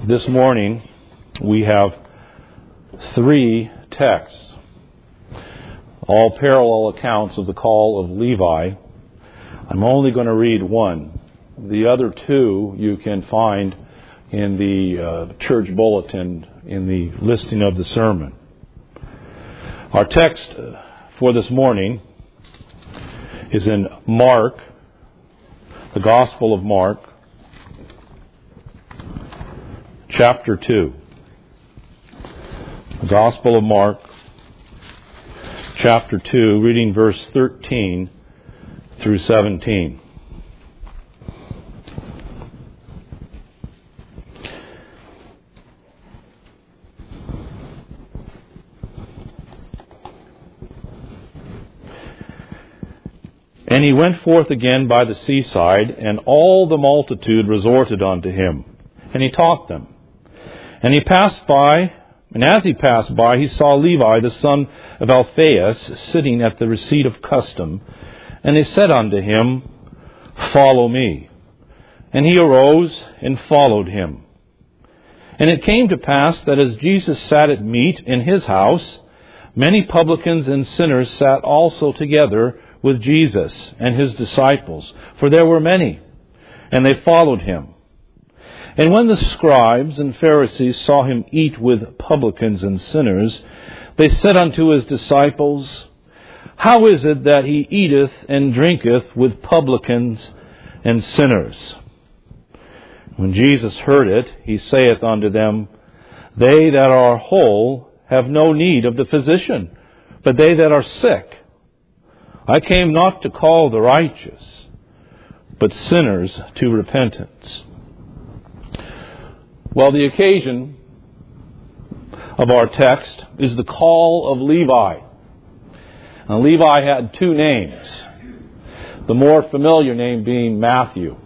This morning we have 3 texts, all parallel accounts of the call of Levi. I'm only going to read one. The other 2 you can find in the church bulletin in the listing of the sermon. Our text for this morning is in Mark, the Gospel of Mark, chapter 2. The Gospel of Mark, chapter 2, reading verse 13 through 17. And he went forth again by the seaside, and all the multitude resorted unto him, and he taught them. And he passed by, and as he passed by, he saw Levi the son of Alphaeus sitting at the receipt of custom. And he said unto him, Follow me. And he arose and followed him. And it came to pass that as Jesus sat at meat in his house, many publicans and sinners sat also together with Jesus and his disciples, for there were many, and they followed him. And when the scribes and Pharisees saw him eat with publicans and sinners, they said unto his disciples, How is it that he eateth and drinketh with publicans and sinners? When Jesus heard it, he saith unto them, They that are whole have no need of the physician, but they that are sick. I came not to call the righteous, but sinners to repentance. Well, the occasion of our text is the call of Levi. Now, Levi had 2 names, the more familiar name being Matthew.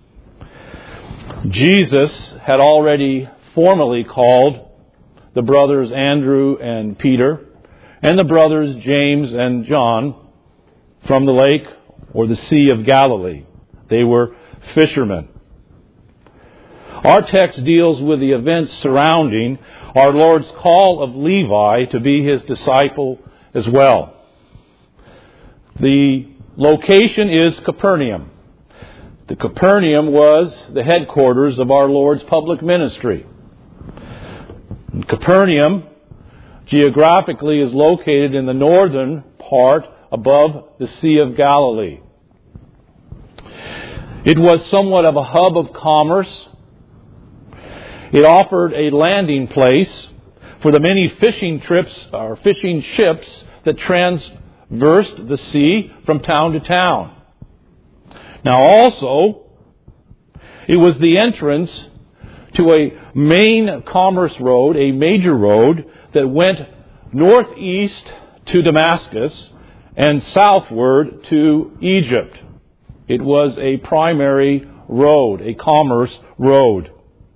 Jesus had already formally called the brothers Andrew and Peter and the brothers James and John from the lake or the Sea of Galilee. They were fishermen. Our text deals with the events surrounding our Lord's call of Levi to be his disciple as well. The location is Capernaum. The Capernaum was the headquarters of our Lord's public ministry. Capernaum geographically is located in the northern part above the Sea of Galilee. It was somewhat of a hub of commerce. It offered a landing place for the many fishing trips or fishing ships that traversed the sea from town to town. Now also, it was the entrance to a main commerce road, a major road that went northeast to Damascus and southward to Egypt. It was a primary road, a commerce road.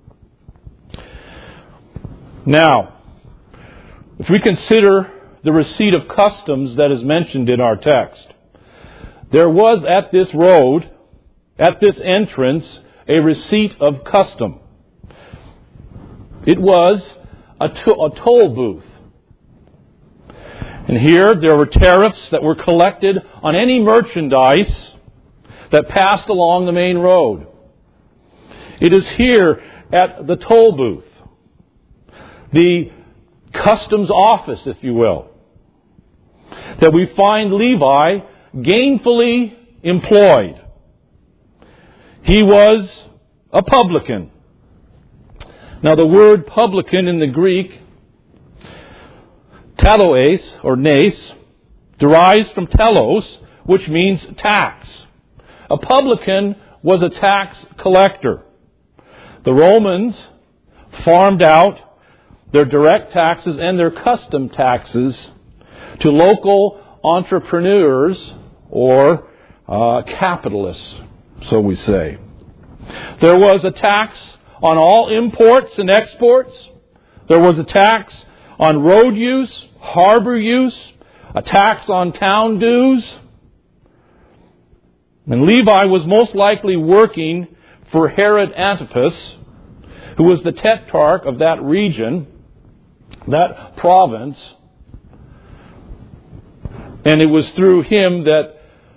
Now, if we consider the receipt of customs that is mentioned in our text, there was at this road, at this entrance, a receipt of custom. It was a toll booth. And here there were tariffs that were collected on any merchandise that passed along the main road. It is here at the toll booth, the customs office, if you will, that we find Levi gainfully employed. He was a publican. Now, the word publican in the Greek, telos or nes, derives from telos, which means tax. A publican was a tax collector. The Romans farmed out their direct taxes and their custom taxes to local entrepreneurs or capitalists, so we say. There was a tax on all imports and exports. There was a tax on road use, harbor use, a tax on town dues. And Levi was most likely working for Herod Antipas, who was the tetrarch of that region, that province. And it was through him that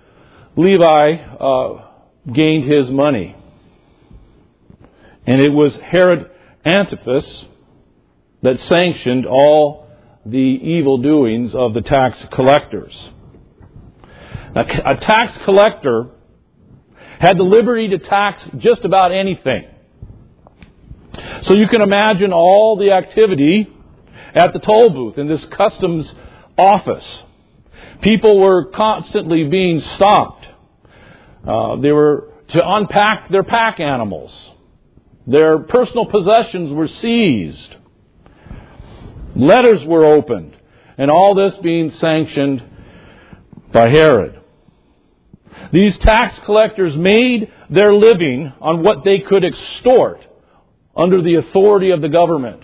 Levi gained his money. And it was Herod Antipas that sanctioned all the evil doings of the tax collectors. Now, a tax collector had the liberty to tax just about anything. So you can imagine all the activity at the toll booth in this customs office. People were constantly being stopped. They were to unpack their pack animals. Their personal possessions were seized. Letters were opened. And all this being sanctioned by Herod. These tax collectors made their living on what they could extort under the authority of the government.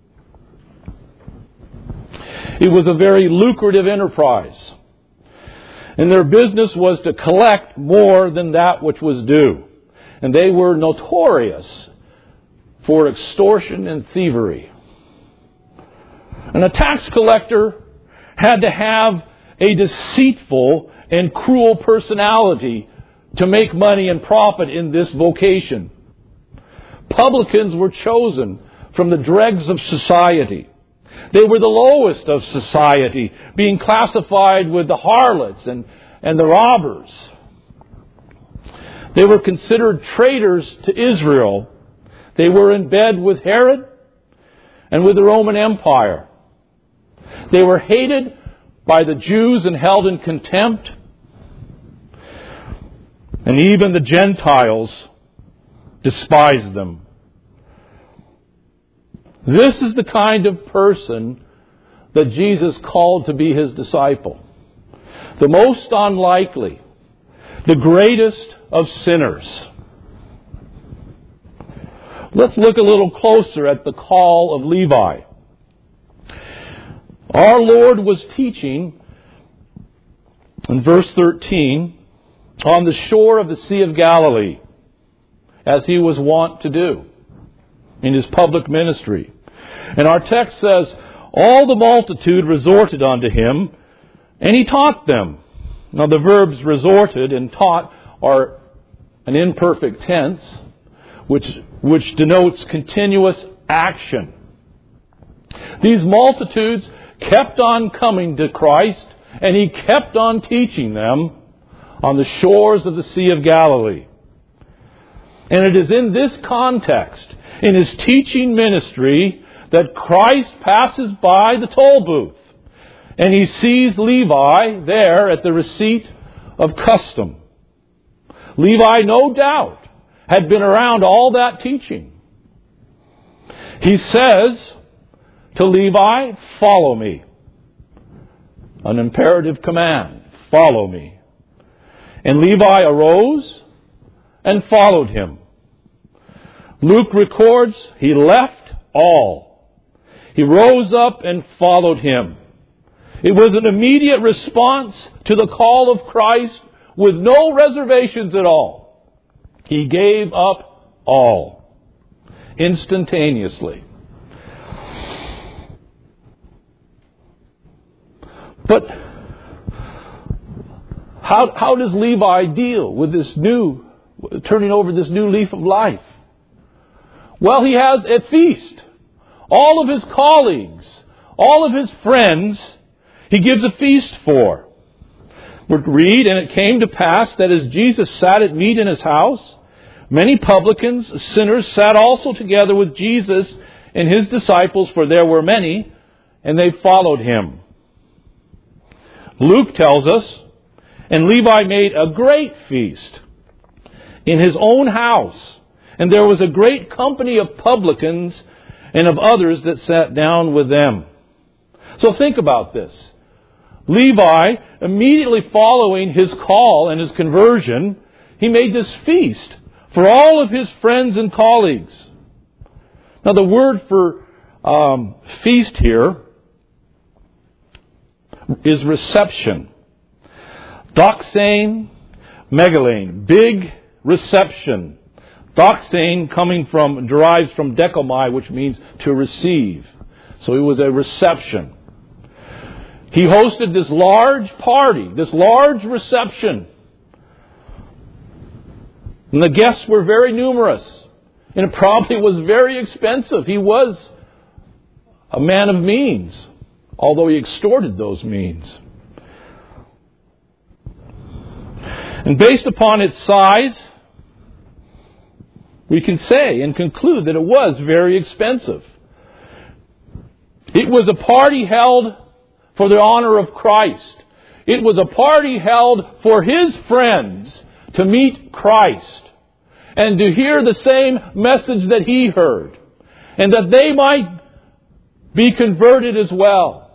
It was a very lucrative enterprise. And their business was to collect more than that which was due. And they were notorious for extortion and thievery. And a tax collector had to have a deceitful and cruel personality to make money and profit in this vocation. Publicans were chosen from the dregs of society. They were the lowest of society, being classified with the harlots and the robbers. They were considered traitors to Israel. They were in bed with Herod and with the Roman Empire. They were hated by the Jews and held in contempt. And even the Gentiles despised them. This is the kind of person that Jesus called to be His disciple. The most unlikely, the greatest of sinners. Let's look a little closer at the call of Levi. Our Lord was teaching, in verse 13, on the shore of the Sea of Galilee, as He was wont to do in His public ministry. And our text says, all the multitude resorted unto Him, and He taught them. Now the verbs resorted and taught are an imperfect tense, which denotes continuous action. These multitudes kept on coming to Christ, and He kept on teaching them on the shores of the Sea of Galilee. And it is in this context, in His teaching ministry, that Christ passes by the toll booth. And He sees Levi there at the receipt of custom. Levi, no doubt, had been around all that teaching. He says to Levi, follow me. An imperative command. Follow me. And Levi arose and followed Him. Luke records he left all. He rose up and followed Him. It was an immediate response to the call of Christ with no reservations at all. He gave up all instantaneously. But how does Levi deal with this turning over this new leaf of life? Well, he has a feast. All of his colleagues, all of his friends, he gives a feast for. We read, and it came to pass that as Jesus sat at meat in His house, many publicans, sinners, sat also together with Jesus and His disciples, for there were many, and they followed Him. Luke tells us, and Levi made a great feast in his own house, and there was a great company of publicans and of others that sat down with them. So think about this. Levi, immediately following his call and his conversion, he made this feast for all of his friends and colleagues. Now the word for feast here is reception. Doxane, megalane, big reception, Doxane derives from dekomai, which means to receive. So it was a reception. He hosted this large party, this large reception. And the guests were very numerous. And it probably was very expensive. He was a man of means, although he extorted those means. And based upon its size, we can say and conclude that it was very expensive. It was a party held for the honor of Christ. It was a party held for His friends to meet Christ and to hear the same message that He heard, and that they might be converted as well.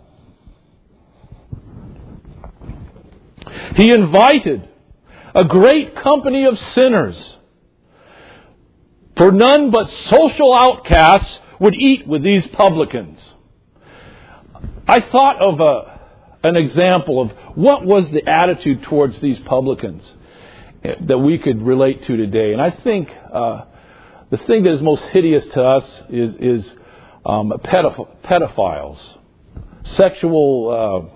He invited a great company of sinners, for none but social outcasts would eat with these publicans. I thought of an example of what was the attitude towards these publicans that we could relate to today. And I think the thing that is most hideous to us is pedophiles. Sexual,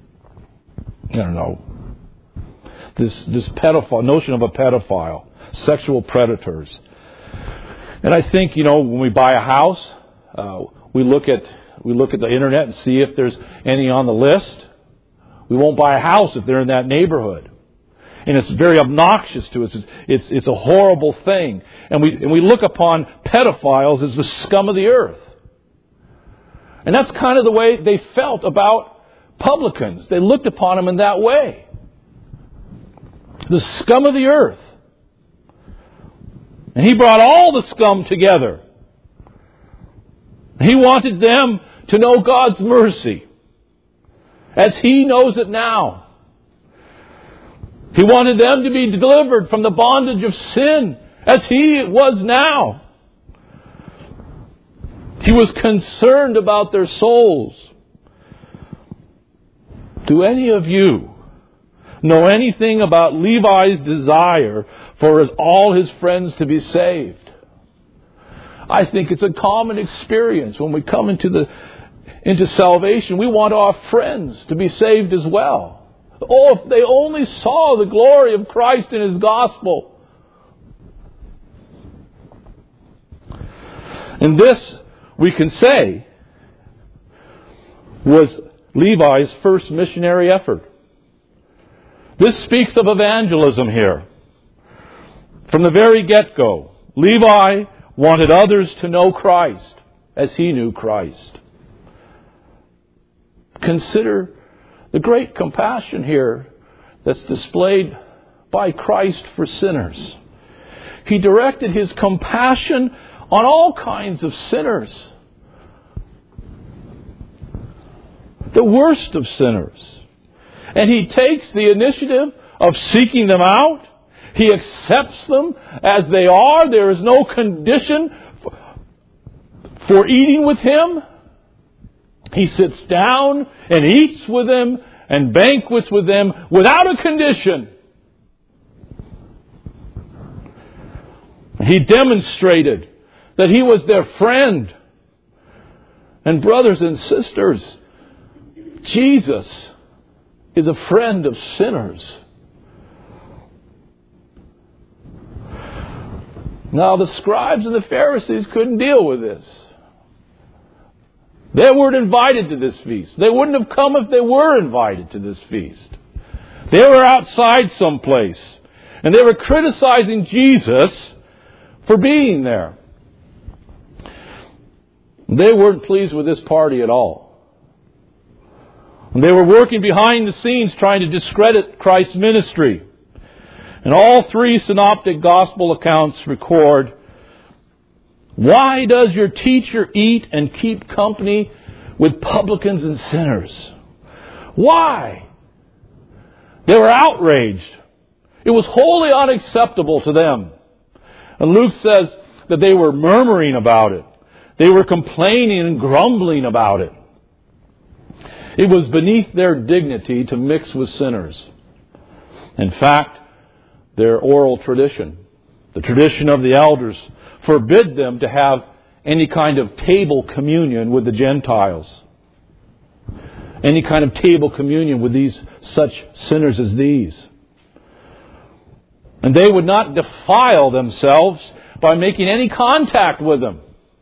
this pedophile, notion of a pedophile. Sexual predators. And I think, when we buy a house, we look at the internet and see if there's any on the list. We won't buy a house if they're in that neighborhood. And it's very obnoxious to us. It's a horrible thing. And we look upon pedophiles as the scum of the earth. And that's kind of the way they felt about publicans. They looked upon them in that way. The scum of the earth. And He brought all the scum together. He wanted them to know God's mercy as He knows it now. He wanted them to be delivered from the bondage of sin as He was now. He was concerned about their souls. Do any of you know anything about Levi's desire for all his friends to be saved? I think it's a common experience when we come into salvation. We want our friends to be saved as well. Oh, if they only saw the glory of Christ and His gospel. And this, we can say, was Levi's first missionary effort. This speaks of evangelism here. From the very get-go, Levi wanted others to know Christ as he knew Christ. Consider the great compassion here that's displayed by Christ for sinners. He directed His compassion on all kinds of sinners. The worst of sinners. And He takes the initiative of seeking them out. He accepts them as they are. There is no condition for eating with Him. He sits down and eats with them and banquets with them without a condition. He demonstrated that He was their friend. And brothers and sisters, Jesus is a friend of sinners. Now, the scribes and the Pharisees couldn't deal with this. They weren't invited to this feast. They wouldn't have come if they were invited to this feast. They were outside someplace. And they were criticizing Jesus for being there. They weren't pleased with this party at all. And they were working behind the scenes trying to discredit Christ's ministry. And all three synoptic gospel accounts record, "Why does your teacher eat and keep company with publicans and sinners?" Why? They were outraged. It was wholly unacceptable to them. And Luke says that they were murmuring about it. They were complaining and grumbling about it. It was beneath their dignity to mix with sinners. In fact, their oral tradition, The tradition of the elders forbid them to have any kind of table communion with the Gentiles. Any kind of table communion with such sinners as these. And they would not defile themselves by making any contact with them.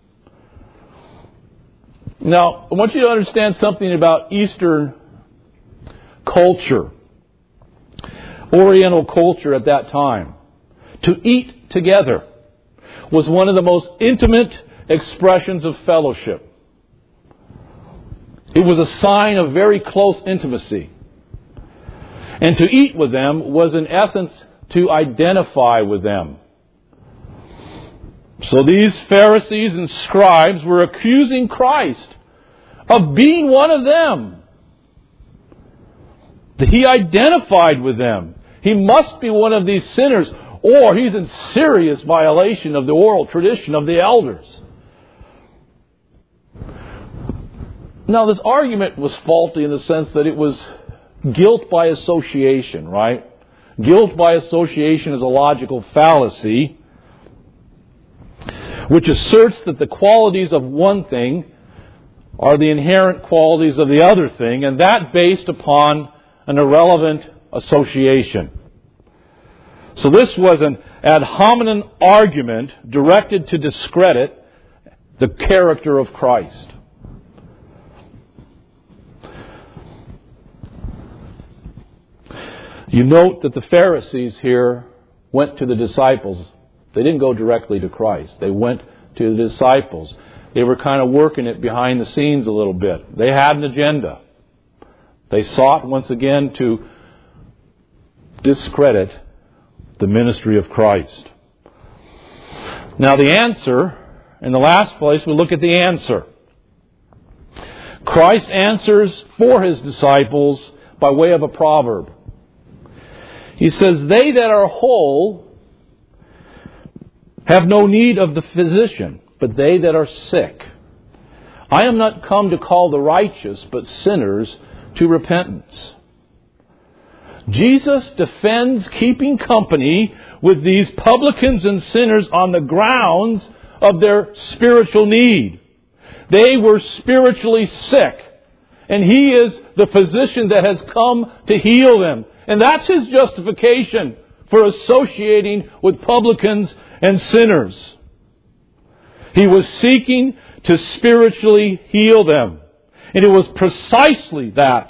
Now, I want you to understand something about Eastern culture, Oriental culture at that time. To eat together was one of the most intimate expressions of fellowship. It was a sign of very close intimacy. And to eat with them was in essence to identify with them. So these Pharisees and scribes were accusing Christ of being one of them. That He identified with them. He must be one of these sinners, or He's in serious violation of the oral tradition of the elders. Now, this argument was faulty in the sense that it was guilt by association, right? Guilt by association is a logical fallacy which asserts that the qualities of one thing are the inherent qualities of the other thing, and that based upon an irrelevant association. So this was an ad hominem argument directed to discredit the character of Christ. You note that the Pharisees here went to the disciples. They didn't go directly to Christ. They went to the disciples. They were kind of working it behind the scenes a little bit. They had an agenda. They sought once again to discredit the ministry of Christ. Now the answer, in the last place, we look at the answer. Christ answers for His disciples by way of a proverb. He says, "They that are whole have no need of the physician, but they that are sick. I am not come to call the righteous, but sinners to repentance." Jesus defends keeping company with these publicans and sinners on the grounds of their spiritual need. They were spiritually sick, and He is the physician that has come to heal them. And that's His justification for associating with publicans and sinners. He was seeking to spiritually heal them. And it was precisely that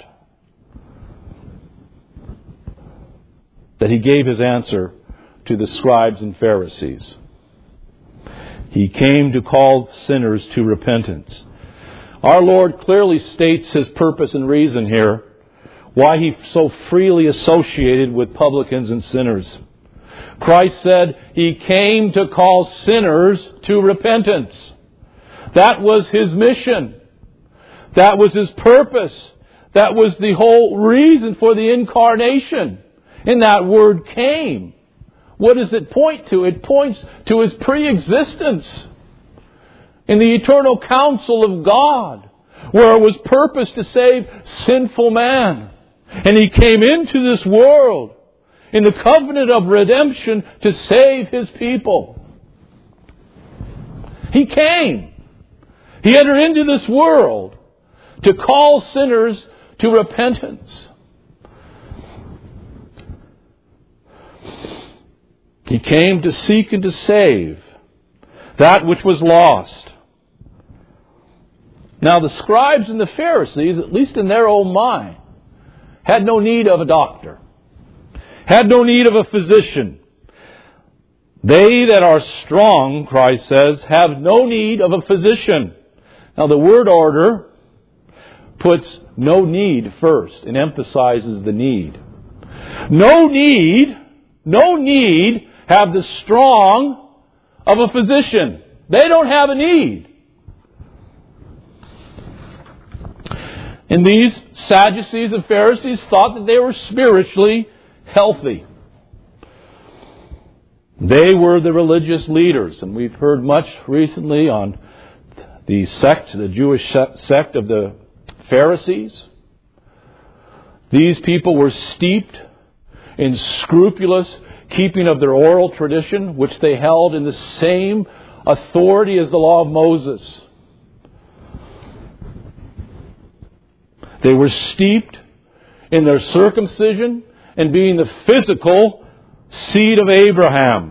He gave His answer to the scribes and Pharisees. He came to call sinners to repentance. Our Lord clearly states His purpose and reason here, why He so freely associated with publicans and sinners. Christ said He came to call sinners to repentance. That was His mission. That was His purpose. That was the whole reason for the incarnation. And that word came. What does it point to? It points to His pre-existence in the eternal counsel of God, where it was purposed to save sinful man. And He came into this world in the covenant of redemption to save His people. He came. He entered into this world to call sinners to repentance. He came to seek and to save that which was lost. Now the scribes and the Pharisees, at least in their own mind, had no need of a doctor, had no need of a physician. They that are strong, Christ says, have no need of a physician. Now the word order puts no need first and emphasizes the need. No need have the strong of a physician. They don't have a need. And these Sadducees and Pharisees thought that they were spiritually healthy. They were the religious leaders, and we've heard much recently on the Jewish sect of the Pharisees. These people were steeped in scrupulous keeping of their oral tradition, which they held in the same authority as the law of Moses. They were steeped in their circumcision and being the physical seed of Abraham.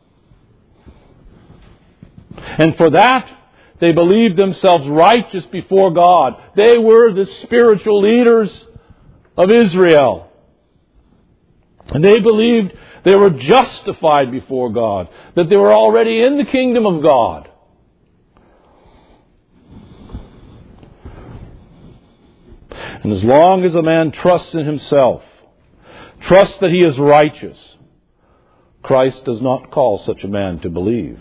And for that, they believed themselves righteous before God. They were the spiritual leaders of Israel. And they believed they were justified before God, that they were already in the kingdom of God. And as long as a man trusts in himself, trusts that he is righteous, Christ does not call such a man to believe.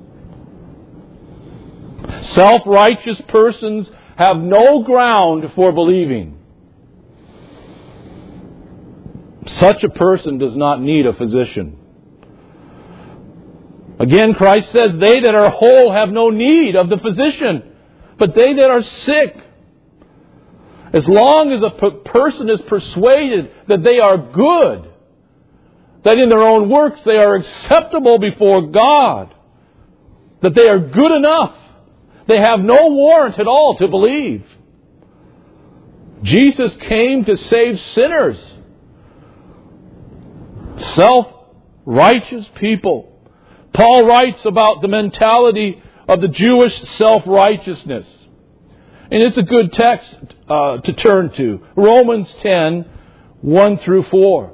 Self-righteous persons have no ground for believing. Such a person does not need a physician. Again, Christ says, they that are whole have no need of the physician, but they that are sick. As long as a person is persuaded that they are good, that in their own works they are acceptable before God, that they are good enough, they have no warrant at all to believe. Jesus came to save sinners. Self-righteous people. Paul writes about the mentality of the Jewish self-righteousness. And it's a good text to turn to. Romans 10, 1 through 4.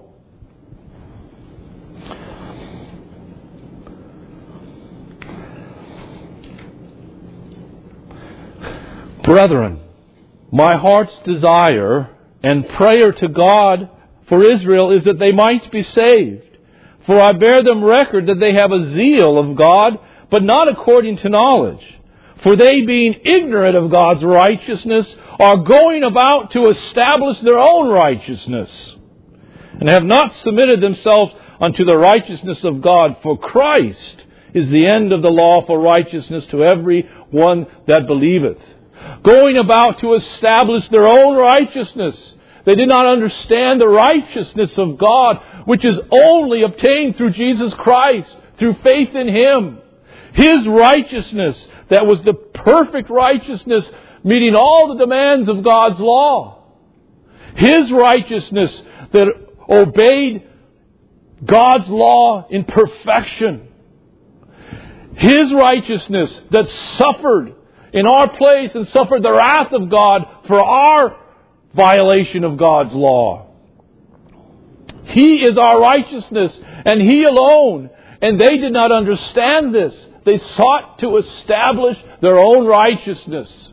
Brethren, my heart's desire and prayer to God for Israel is that they might be saved. For I bear them record that they have a zeal of God, but not according to knowledge. For they, being ignorant of God's righteousness, are going about to establish their own righteousness, and have not submitted themselves unto the righteousness of God. For Christ is the end of the law for righteousness to every one that believeth. Going about to establish their own righteousness. They did not understand the righteousness of God, which is only obtained through Jesus Christ, through faith in Him. His righteousness, that was the perfect righteousness, meeting all the demands of God's law. His righteousness that obeyed God's law in perfection. His righteousness that suffered in our place and suffered the wrath of God for our violation of God's law. He is our righteousness, and He alone. And they did not understand this. They sought to establish their own righteousness.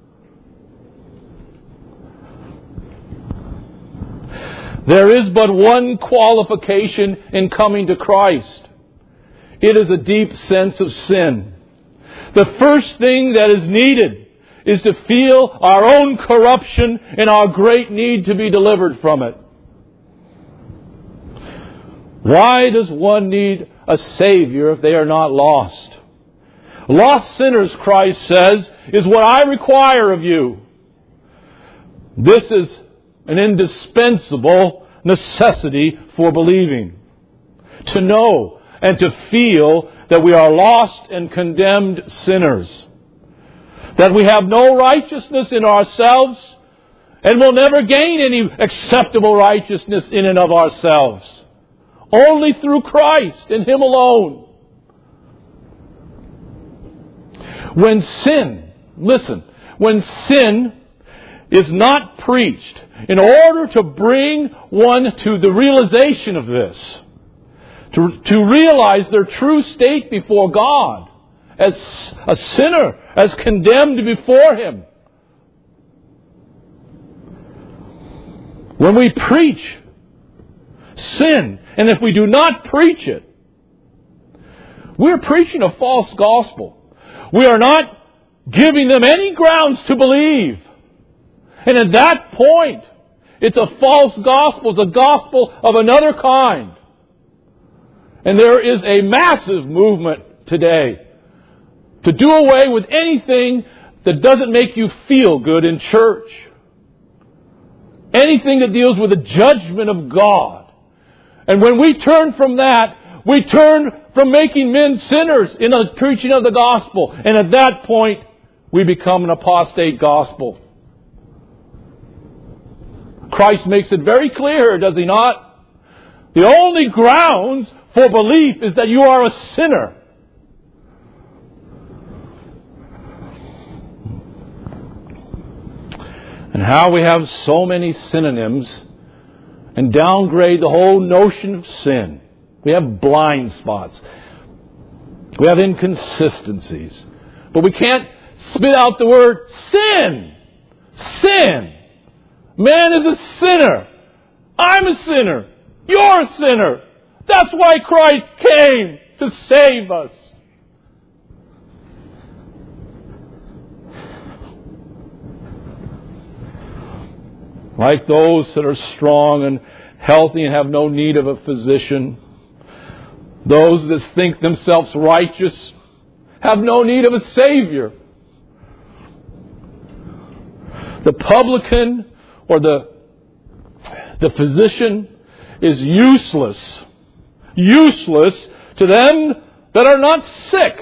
There is but one qualification in coming to Christ. It is a deep sense of sin. The first thing that is needed is to feel our own corruption and our great need to be delivered from it. Why does one need a Savior if they are not lost? Lost sinners, Christ says, is what I require of you. This is an indispensable necessity for believing. To know and to feel that we are lost and condemned sinners. That we have no righteousness in ourselves and will never gain any acceptable righteousness in and of ourselves. Only through Christ and Him alone. When sin is not preached, in order to bring one to the realization of this, to realize their true state before God, as a sinner, as condemned before Him. When we preach sin, and if we do not preach it, we're preaching a false gospel. We are not giving them any grounds to believe. And at that point, it's a false gospel. It's a gospel of another kind. And there is a massive movement today to do away with anything that doesn't make you feel good in church. Anything that deals with the judgment of God. And when we turn from that, we turn from making men sinners in the preaching of the gospel. And at that point, we become an apostate gospel. Christ makes it very clear, does He not? The only grounds for belief is that you are a sinner. And how we have so many synonyms and downgrade the whole notion of sin. We have blind spots. We have inconsistencies. But we can't spit out the word sin. Sin. Man is a sinner. I'm a sinner. You're a sinner. That's why Christ came, to save us. Like those that are strong and healthy and have no need of a physician, those that think themselves righteous have no need of a Savior. The publican or the physician is useless. Useless to them that are not sick.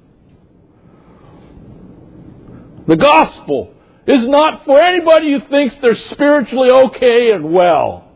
The gospel is not for anybody who thinks they're spiritually okay and well.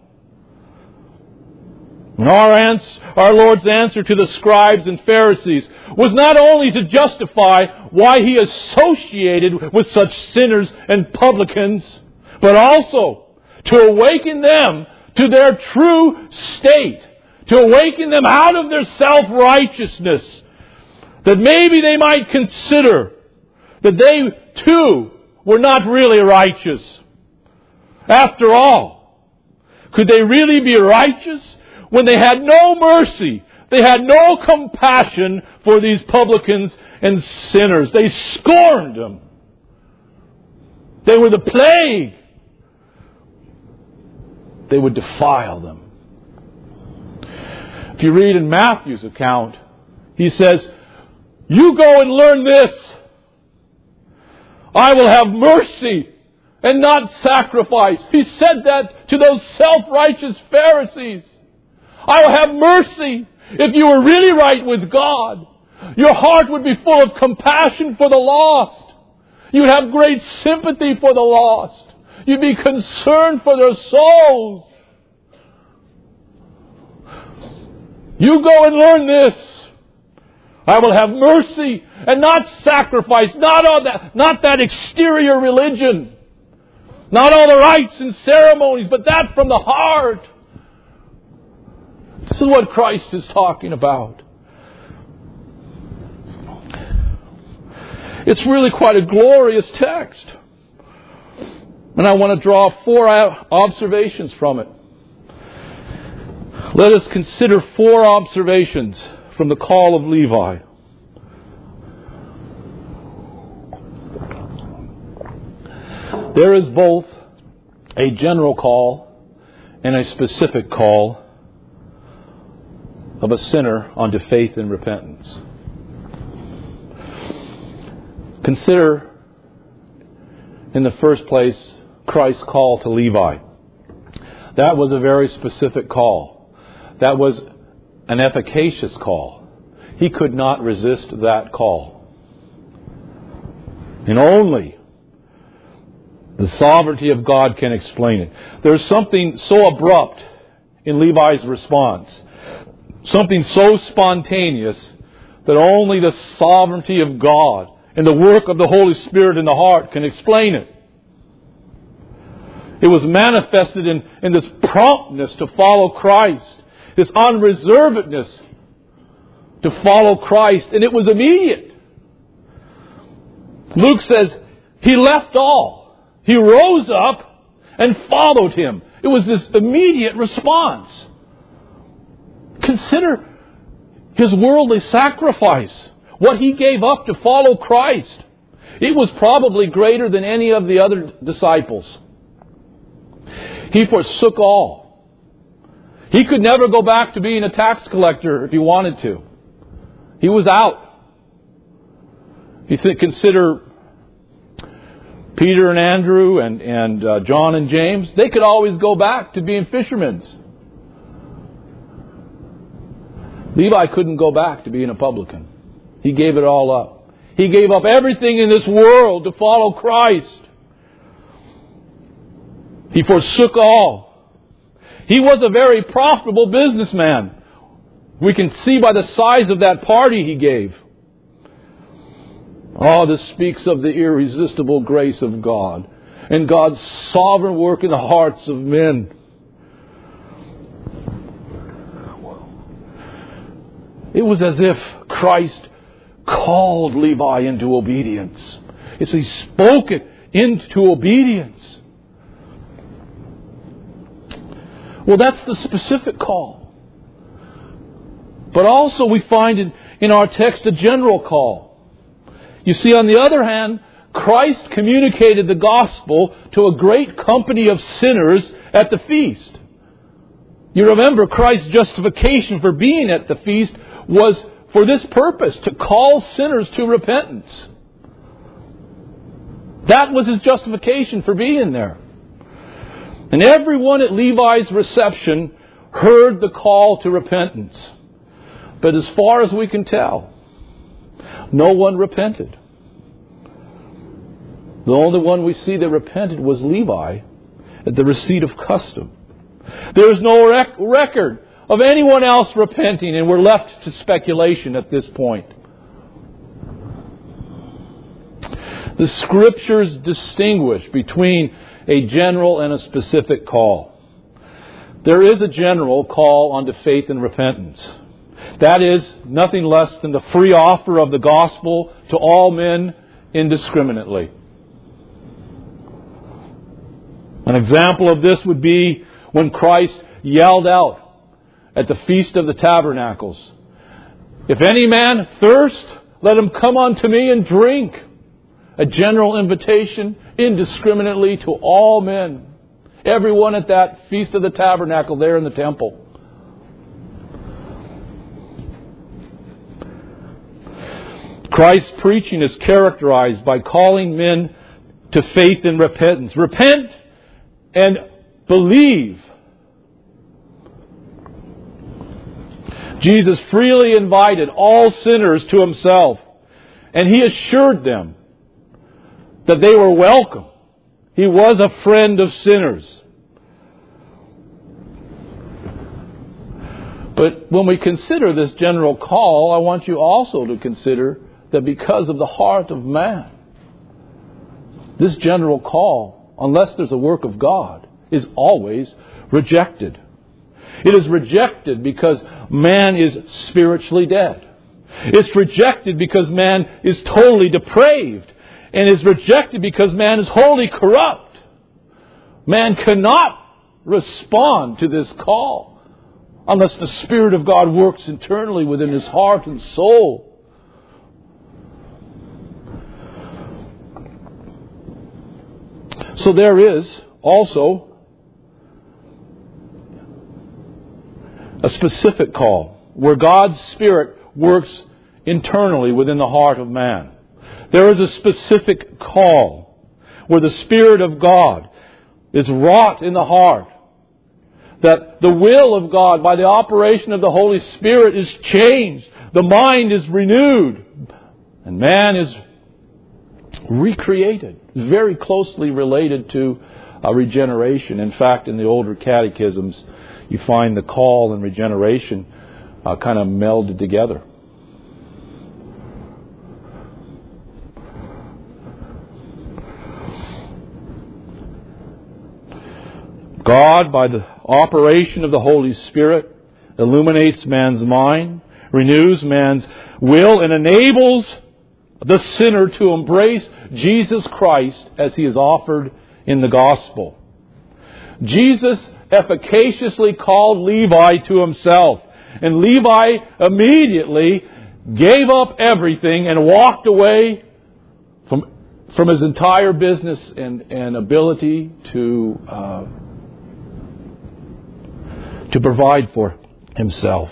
And our Lord's answer to the scribes and Pharisees was not only to justify why He associated with such sinners and publicans, but also to awaken them to their true state, to awaken them out of their self-righteousness, that maybe they might consider that they too were not really righteous. After all, could they really be righteous when they had no mercy? They had no compassion for these publicans and sinners. They scorned them. They were the plague. They would defile them. If you read in Matthew's account, he says, "You go and learn this. I will have mercy and not sacrifice." He said that to those self-righteous Pharisees. I will have mercy. If you were really right with God, your heart would be full of compassion for the lost. You would have great sympathy for the lost. You'd be concerned for their souls. You go and learn this. I will have mercy and not sacrifice. Not that exterior religion. Not all the rites and ceremonies, but that from the heart. This is what Christ is talking about. It's really quite a glorious text. And I want to draw 4 observations from it. Let us consider 4 observations from the call of Levi. There is both a general call and a specific call of a sinner unto faith and repentance. Consider, in the first place, Christ's call to Levi. That was a very specific call. That was an efficacious call. He could not resist that call. And only the sovereignty of God can explain it. There's something so abrupt in Levi's response, something so spontaneous, that only the sovereignty of God and the work of the Holy Spirit in the heart can explain it. It was manifested in this promptness to follow Christ, this unreservedness to follow Christ, and it was immediate. Luke says, he left all. He rose up and followed Him. It was this immediate response. Consider His worldly sacrifice, what He gave up to follow Christ. It was probably greater than any of the other disciples. He forsook all. He could never go back to being a tax collector if he wanted to. He was out. Consider Peter and Andrew and John and James. They could always go back to being fishermen. Levi couldn't go back to being a publican. He gave it all up. He gave up everything in this world to follow Christ. He forsook all. He was a very profitable businessman. We can see by the size of that party he gave. Oh, this speaks of the irresistible grace of God and God's sovereign work in the hearts of men. It was as if Christ called Levi into obedience. It's He spoke it into obedience. Well, that's the specific call. But also we find in our text a general call. You see, on the other hand, Christ communicated the gospel to a great company of sinners at the feast. You remember Christ's justification for being at the feast was for this purpose, to call sinners to repentance. That was His justification for being there. And everyone at Levi's reception heard the call to repentance. But as far as we can tell, no one repented. The only one we see that repented was Levi at the receipt of custom. There is no record of anyone else repenting, and we're left to speculation at this point. The Scriptures distinguish between a general and a specific call. There is a general call unto faith and repentance. That is nothing less than the free offer of the gospel to all men indiscriminately. An example of this would be when Christ yelled out at the Feast of the Tabernacles, "If any man thirst, let him come unto me and drink." A general invitation indiscriminately to all men. Everyone at that Feast of the Tabernacle there in the temple. Christ's preaching is characterized by calling men to faith and repentance. Repent and believe. Jesus freely invited all sinners to Himself, and He assured them that they were welcome. He was a friend of sinners. But when we consider this general call, I want you also to consider that because of the heart of man, this general call, unless there's a work of God, is always rejected. It is rejected because man is spiritually dead. It's rejected because man is totally depraved. And is rejected because man is wholly corrupt. Man cannot respond to this call unless the Spirit of God works internally within his heart and soul. So there is also a specific call where God's Spirit works internally within the heart of man. There is a specific call where the Spirit of God is wrought in the heart. That the will of God by the operation of the Holy Spirit is changed. The mind is renewed. And man is recreated. Very closely related to regeneration. In fact, in the older catechisms, you find the call and regeneration kind of melded together. God, by the operation of the Holy Spirit, illuminates man's mind, renews man's will, and enables the sinner to embrace Jesus Christ as He is offered in the gospel. Jesus efficaciously called Levi to Himself, and Levi immediately gave up everything and walked away from his entire business and ability to provide for himself.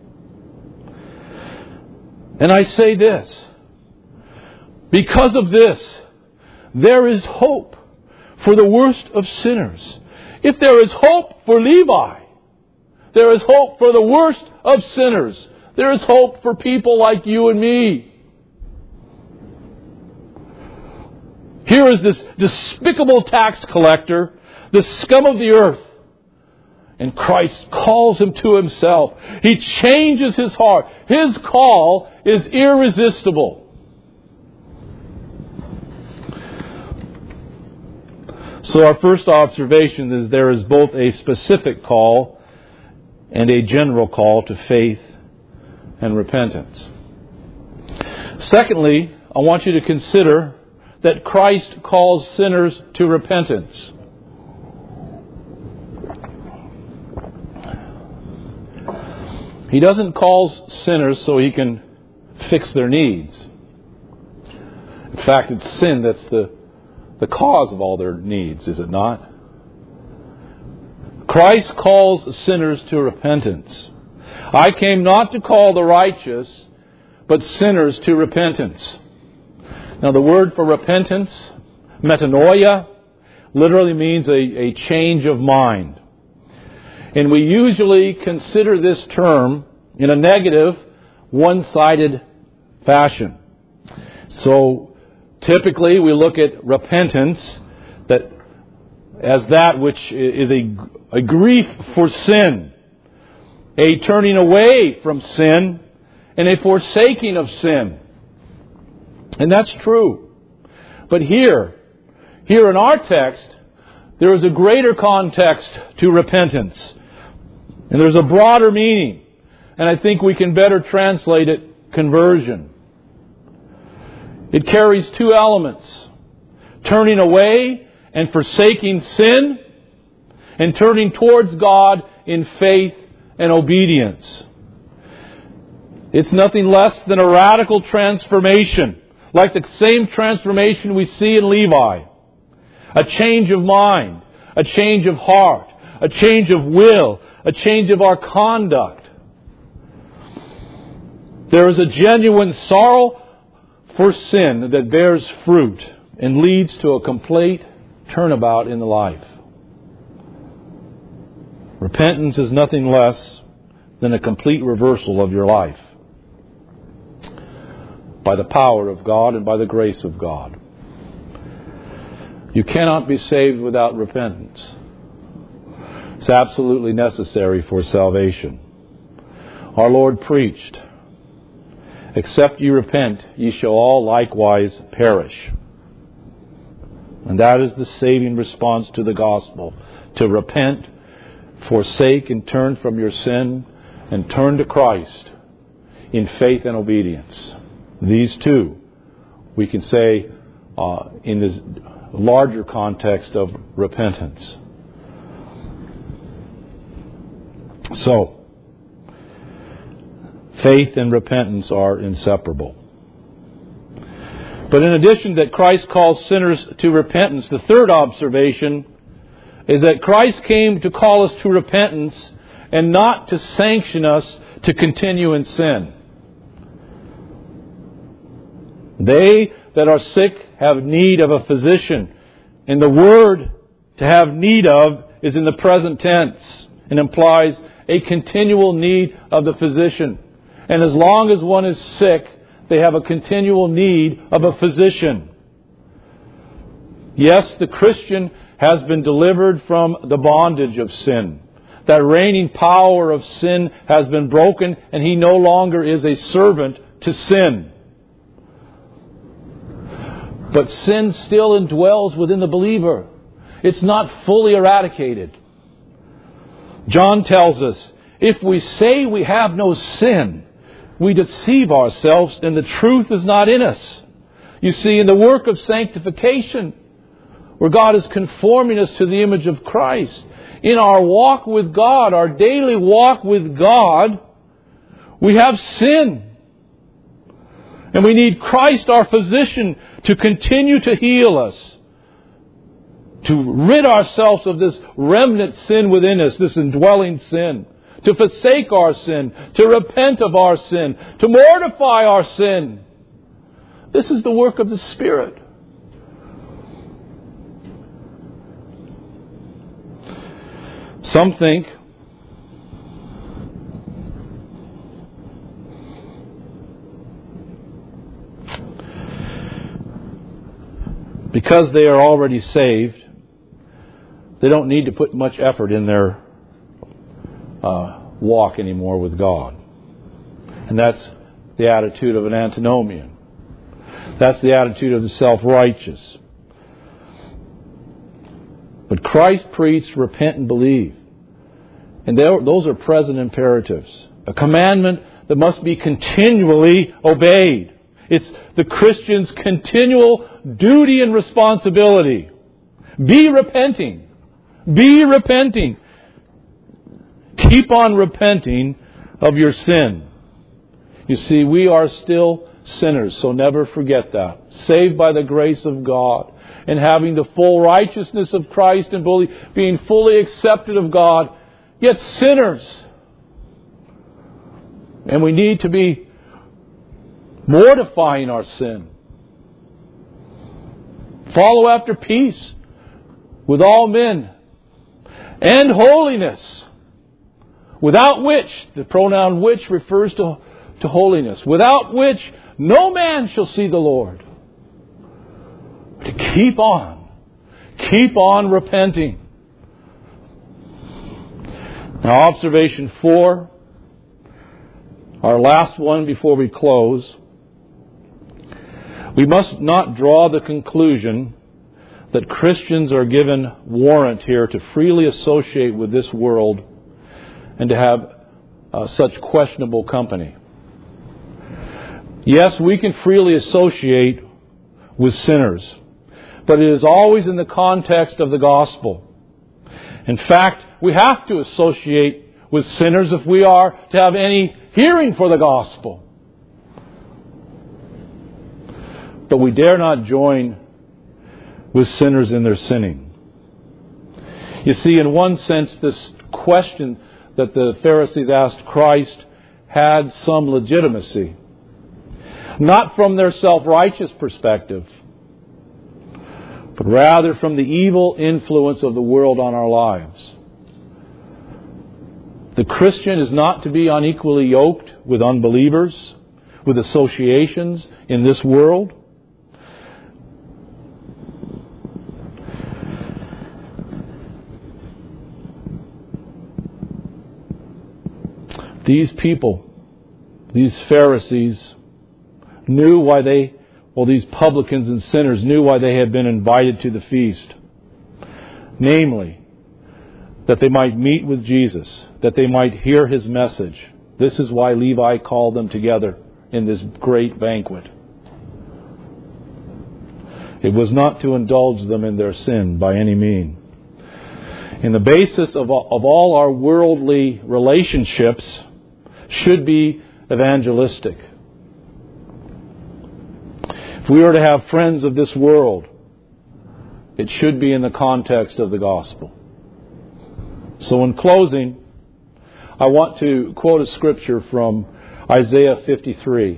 And I say this, because of this, there is hope for the worst of sinners. If there is hope for Levi, there is hope for the worst of sinners. There is hope for people like you and me. Here is this despicable tax collector, the scum of the earth. And Christ calls him to himself. He changes his heart. His call is irresistible. So our first observation is there is both a specific call and a general call to faith and repentance. Secondly, I want you to consider that Christ calls sinners to repentance. He doesn't call sinners so He can fix their needs. In fact, it's sin that's the cause of all their needs, is it not? Christ calls sinners to repentance. I came not to call the righteous, but sinners to repentance. Now the word for repentance, metanoia, literally means a change of mind. And we usually consider this term in a negative, one-sided fashion. So typically we look at repentance as that which is a grief for sin, a turning away from sin, and a forsaking of sin. And that's true. But here in our text, there is a greater context to repentance. And there's a broader meaning. And I think we can better translate it conversion. It carries two elements: turning away and forsaking sin, and turning towards God in faith and obedience. It's nothing less than a radical transformation, like the same transformation we see in Levi. A change of mind, a change of heart, a change of will, a change of our conduct. There is a genuine sorrow for sin that bears fruit and leads to a complete turnabout in life. Repentance is nothing less than a complete reversal of your life by the power of God and by the grace of God. You cannot be saved without repentance. It's absolutely necessary for salvation. Our Lord preached, "Except ye repent, ye shall all likewise perish." And that is the saving response to the gospel. To repent, forsake and turn from your sin, and turn to Christ in faith and obedience. These two, we can say, in this larger context of repentance. So, faith and repentance are inseparable. But in addition that Christ calls sinners to repentance, the third observation is that Christ came to call us to repentance and not to sanction us to continue in sin. They that are sick have need of a physician. And the word to have need of is in the present tense and implies a continual need of the physician. And as long as one is sick, they have a continual need of a physician. Yes, the Christian has been delivered from the bondage of sin. That reigning power of sin has been broken, and he no longer is a servant to sin. But sin still indwells within the believer. It's not fully eradicated. John tells us, if we say we have no sin, we deceive ourselves and the truth is not in us. You see, in the work of sanctification, where God is conforming us to the image of Christ, in our walk with God, our daily walk with God, we have sin. And we need Christ, our physician, to continue to heal us, to rid ourselves of this remnant sin within us, this indwelling sin, to forsake our sin, to repent of our sin, to mortify our sin. This is the work of the Spirit. Some think because they are already saved, they don't need to put much effort in their walk anymore with God. And that's the attitude of an antinomian. That's the attitude of the self-righteous. But Christ preached, repent and believe. And those are present imperatives. A commandment that must be continually obeyed. It's the Christian's continual duty and responsibility. Be repenting. Be repenting. Keep on repenting of your sin. You see, we are still sinners, so never forget that. Saved by the grace of God and having the full righteousness of Christ and being fully accepted of God, yet sinners. And we need to be mortifying our sin. Follow after peace with all men and holiness, without which, the pronoun which refers to holiness, without which no man shall see the Lord. To keep on repenting. Now, observation 4, our last one before we close. We must not draw the conclusion that Christians are given warrant here to freely associate with this world and to have such questionable company. Yes, we can freely associate with sinners, but it is always in the context of the gospel. In fact, we have to associate with sinners if we are to have any hearing for the gospel. But we dare not join with sinners in their sinning. You see, in one sense, this question that the Pharisees asked Christ had some legitimacy. Not from their self-righteous perspective, but rather from the evil influence of the world on our lives. The Christian is not to be unequally yoked with unbelievers, with associations in this world. These people, these Pharisees, knew why these publicans and sinners knew why they had been invited to the feast. Namely, that they might meet with Jesus, that they might hear His message. This is why Levi called them together in this great banquet. It was not to indulge them in their sin by any means. And the basis of all our worldly relationships should be evangelistic. If we are to have friends of this world, it should be in the context of the gospel. So in closing, I want to quote a scripture from Isaiah 53.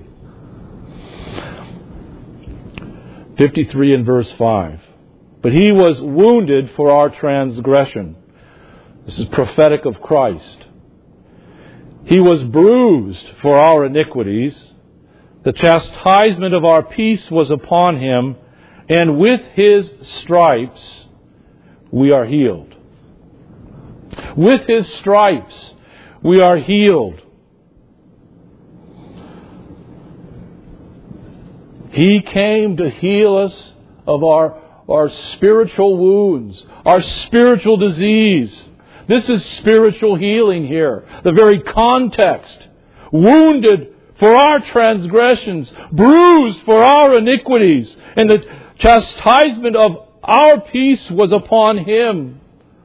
53 in verse 5. But He was wounded for our transgression. This is prophetic of Christ. He was bruised for our iniquities. The chastisement of our peace was upon Him, and with His stripes we are healed. With His stripes we are healed. He came to heal us of our spiritual wounds, our spiritual disease. This is spiritual healing here. The very context. Wounded for our transgressions, bruised for our iniquities, and the chastisement of our peace was upon Him.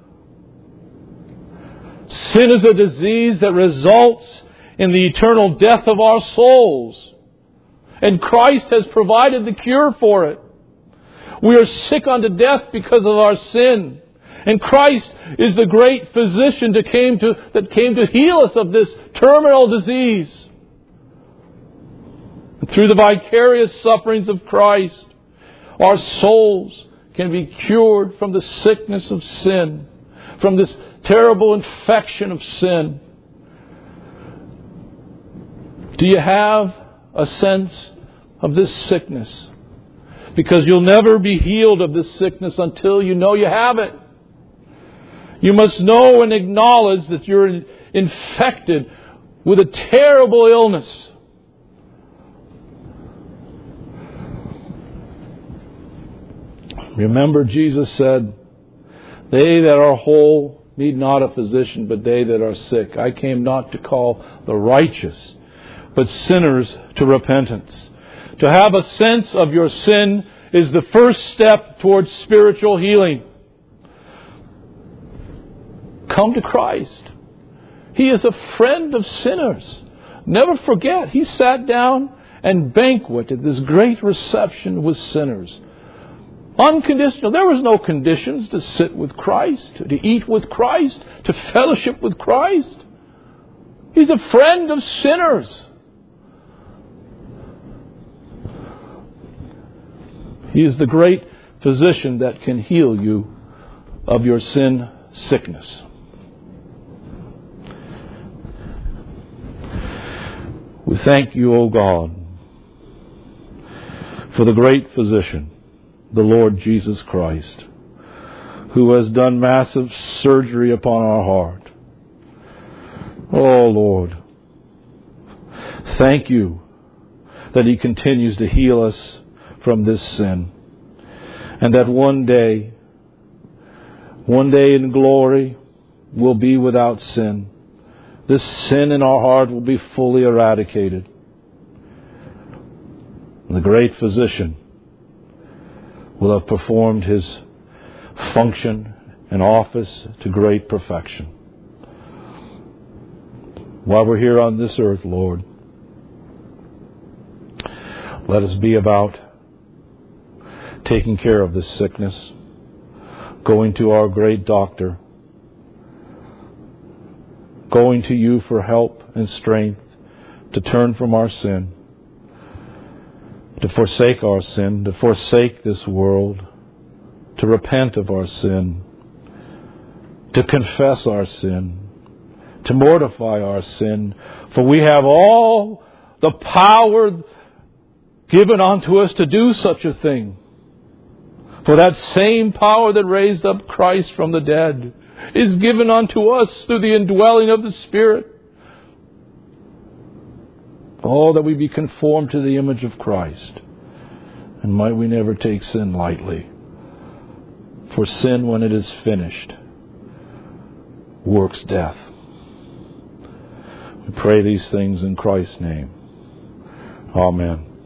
Sin is a disease that results in the eternal death of our souls. And Christ has provided the cure for it. We are sick unto death because of our sin. And Christ is the great physician that came to heal us of this terminal disease. And through the vicarious sufferings of Christ, our souls can be cured from the sickness of sin, from this terrible infection of sin. Do you have a sense of this sickness? Because you'll never be healed of this sickness until you know you have it. You must know and acknowledge that you're infected with a terrible illness. Remember, Jesus said, "They that are whole need not a physician, but they that are sick. I came not to call the righteous, but sinners to repentance." To have a sense of your sin is the first step towards spiritual healing. Come to Christ. He is a friend of sinners. Never forget, He sat down and banqueted this great reception with sinners. Unconditional. There was no conditions to sit with Christ, to eat with Christ, to fellowship with Christ. He's a friend of sinners. He is the great physician that can heal you of your sin sickness. We thank you, O God, for the great physician, the Lord Jesus Christ, who has done massive surgery upon our heart. Oh, Lord, thank you that He continues to heal us from this sin, and that one day in glory, we'll be without sin. This sin in our heart will be fully eradicated. And the great physician will have performed His function and office to great perfection. While we're here on this earth, Lord, let us be about taking care of this sickness, going to our great doctor, going to you for help and strength to turn from our sin, to forsake our sin, to forsake this world, to repent of our sin, to confess our sin, to mortify our sin. For we have all the power given unto us to do such a thing. For that same power that raised up Christ from the dead is given unto us through the indwelling of the Spirit. Oh, that we be conformed to the image of Christ. And might we never take sin lightly. For sin, when it is finished, works death. We pray these things in Christ's name. Amen.